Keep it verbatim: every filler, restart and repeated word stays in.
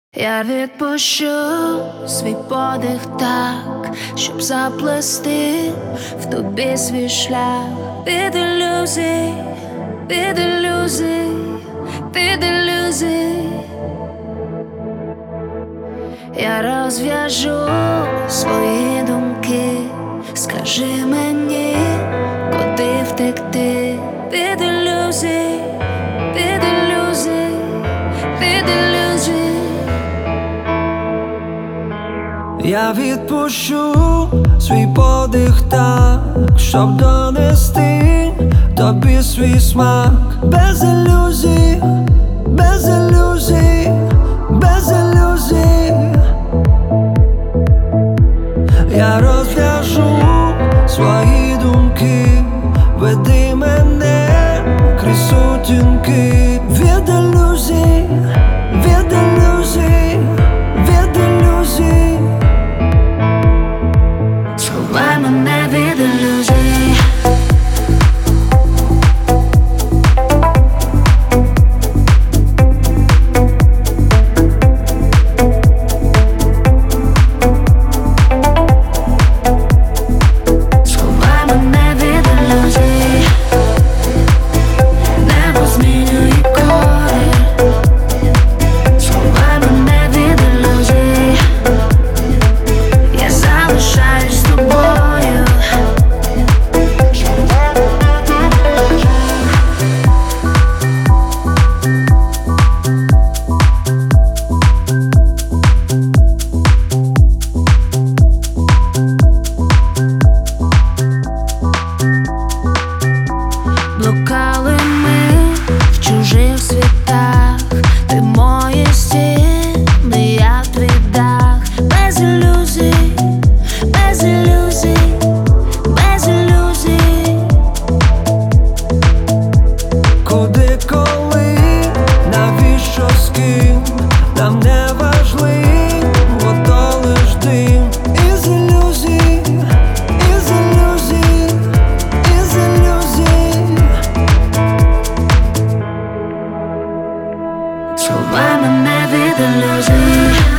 Я відпущу свій подих так, щоб заплести в тобі свій шлях. Від ілюзій, від ілюзій, від ілюзій. Я розв'яжу свої думки. Скажи мені, куди втекти. Від ілюзій, від ілюзій, від ілюзій. Я відпущу свій подих так, щоб донести тобі свій смак. Без ілюзій, без ілюзій, без ілюзій. Я розв'яжу свої думки. Веди мене крізь сутінки. Від ілюзій, від ілюзій, від ілюзій. Сховай мене від ілюзій. Сховай мене від ілюзій. Небо змінює колір. Сховай мене від ілюзій. Я залишаюсь з тобою. Блукали ми в чужих світах. Ти мої стіни, я твій дах. Без ілюзій, без ілюзій, без ілюзій. Куди, коли, навіщо, з ким? Нам не важливо, то лиш дим. Із ілюзій, із ілюзій, із ілюзій. Сховай мене від ілюзій.